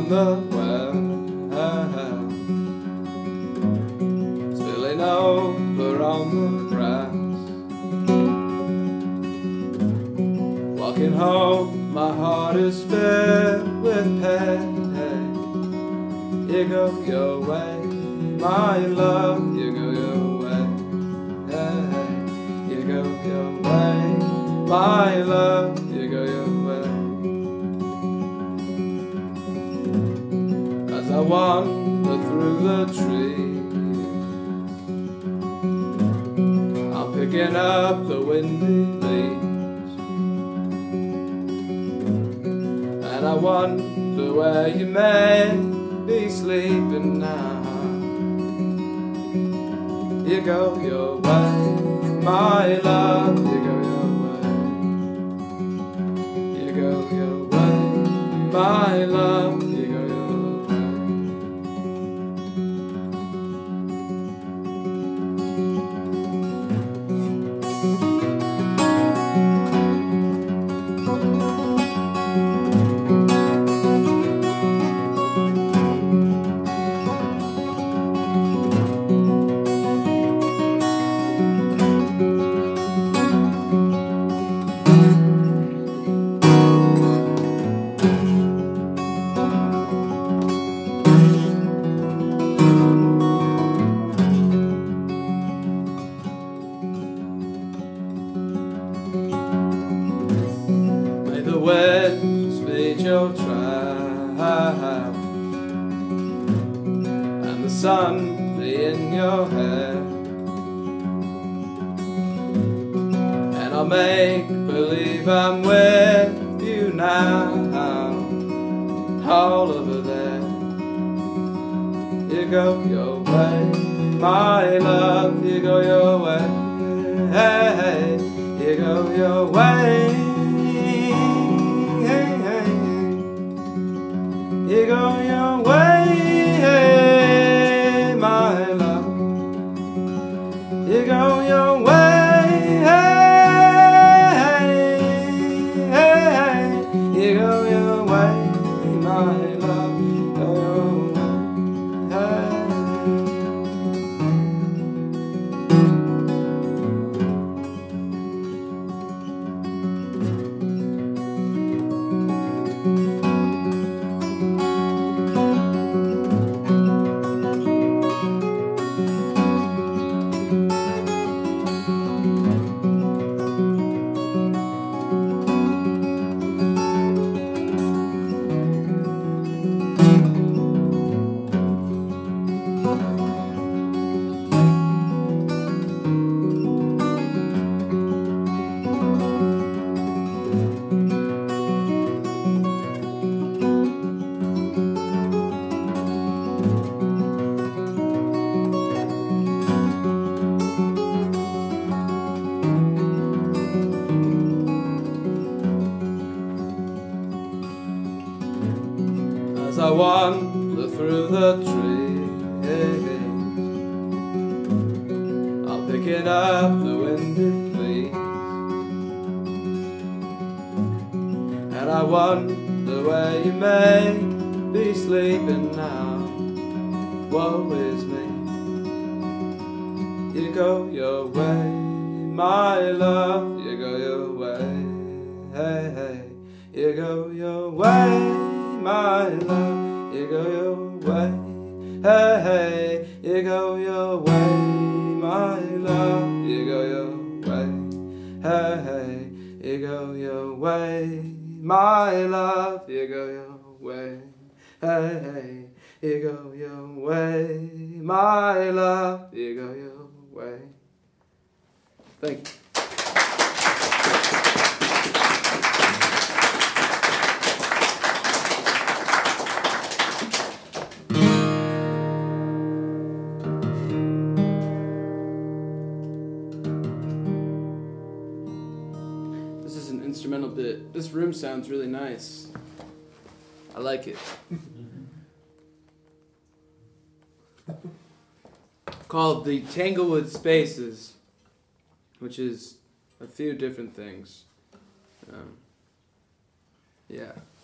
from the well, spilling over on the grass. Walking home, my heart is filled with pain. You go your way, my love, you go your way. You go your way, my love, you go your way. As I wander through the trees, I'm picking up the windy leaves, and I wonder where you may be sleeping now. You go your way, my love, you go your way. You go your way, my love, you go your way. Winds speed your travel, and the sun be in your hair, and I'll make believe I'm with you now, all over there. You go your way, my love, you go your way. Hey, you go your way. You go your way, my love. You go your way, you go your way, my love. Go your as I wander through the trees, I'm picking up the windy leaves, and I wonder where you may be sleeping now. Woe is me. You go your way, my love, you go your way. Hey, hey, you go your way, my love, you go your way. Hey, hey, you go your way, my love, you go your way. Hey, hey, you go your way, my love, you go your way. Hey, hey, you go your way, my love, you go your way. Thank you. This is an instrumental bit. This room sounds really nice. I like it. Called the Tanglewood Spaces, which is a few different things. Yeah.